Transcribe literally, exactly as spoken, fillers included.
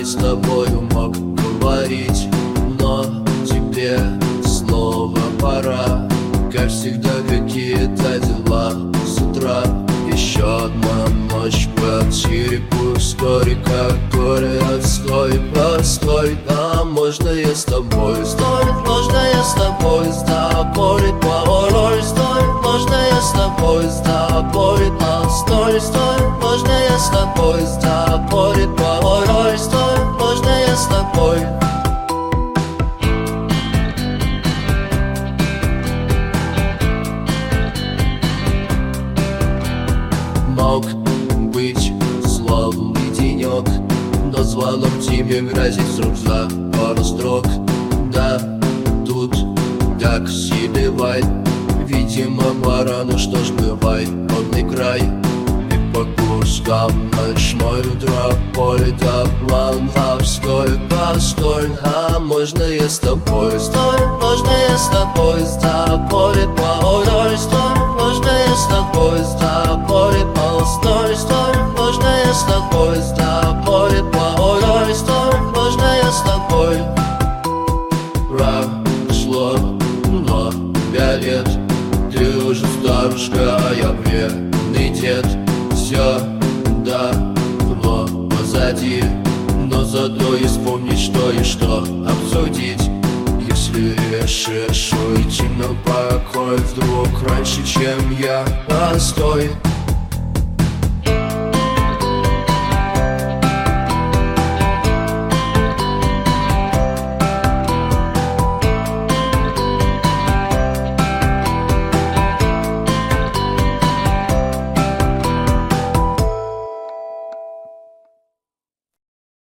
с тобою мог говорить, но тебе снова пора. Как всегда, какие-то дела с утра. Еще одна ночь в квартире пустой, как горе, отстой, постой. А можно я с тобой? Стой, можно я с тобой с тобой порой? Стой, можно я с тобой с тобой? А стой, стой, можно я с тобой с тобой порой? Стой, можно я с тобой? Мог быть славный денек, но звонок тебе грозит срок за пару строк. Да, тут так себе вай, видимо пора, ну что ж бывай, водный край. И по кускам ночной утро, поле до Планлавской, постой. А можно я с тобой? Стой, можно я с тобой с тобой порой? Стой, можно я с тобой с тобой? Стой, стой, можно я с тобой с тобой порой? Стой, можно я с тобой? Прошло много лет, ты уже старушка, а я вредный дед. Все давно позади, но зато и вспомнить что и что обсудить. Если решишь уйти на покой вдруг раньше, чем я, постой.